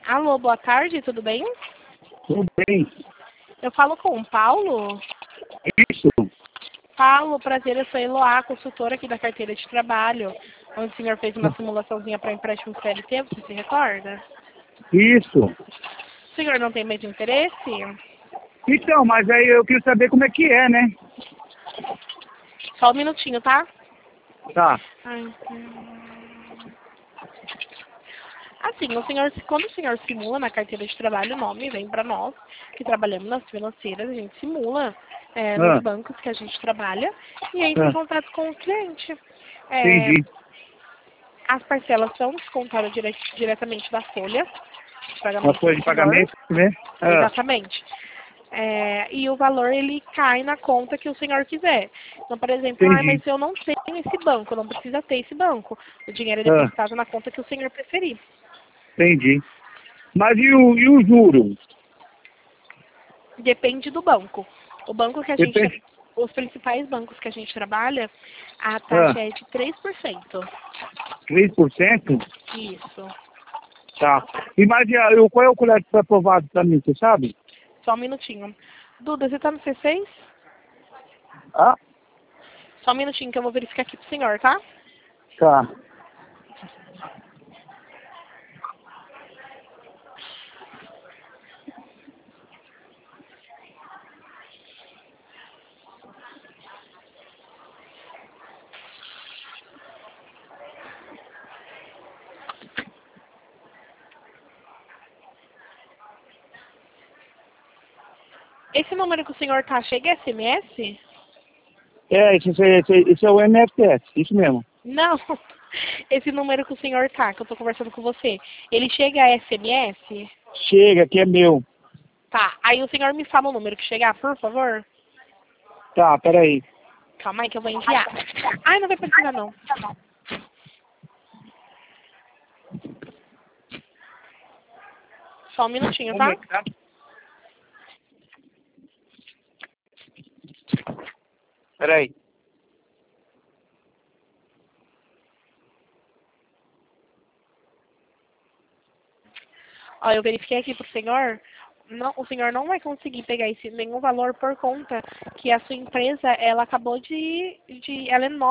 Alô, boa tarde, tudo bem? Tudo bem. Eu falo com o Paulo. Isso, Paulo, prazer, eu sou Eloá, consultora aqui da carteira de trabalho, onde o senhor fez uma simulaçãozinha para empréstimo CLT, você se recorda? isso. O senhor não tem mais interesse? Então, mas aí eu queria saber como é que é, né? Só um minutinho, tá? Tá. Ai, Assim, quando o senhor simula na carteira de trabalho, o nome vem para nós, que trabalhamos nas financeiras, a gente simula nos Ah, bancos que a gente trabalha e entra em ah, contato com o cliente. É, entendi. as parcelas são descontadas diretamente da folha de Uma pagamento folha do de senhor. pagamento, né? Ah, Exatamente. E o valor ele cai na conta que o senhor quiser. Então, por exemplo, entendi. mas eu não tenho esse banco, não precisa ter esse banco. O dinheiro é Ah, depositado na conta que o senhor preferir. entendi. Mas e o juro? Depende do banco. O banco que a gente, Depende. os principais bancos que a gente trabalha, a Ah, taxa é de 3%. 3%? Isso. Tá. E mas qual é o colégio que foi aprovado para mim, você sabe? Só um minutinho. Duda, você tá no C6? Ah, Só um minutinho que eu vou verificar aqui pro senhor, tá? tá. Esse número que o senhor tá, chega a SMS? Esse é o MFS, isso mesmo. Não. Esse número que o senhor tá, que eu tô conversando com você, ele chega a SMS? Chega, que é meu. Tá. Aí o senhor me fala o número que chegar, por favor? Tá, peraí. Calma aí que eu vou enviar. Ai, não vai precisar não. Só um minutinho, tá? Tá? Peraí. Ó, eu verifiquei aqui pro senhor. Não, o senhor não vai conseguir pegar nenhum valor por conta que a sua empresa, ela acabou ela é nova.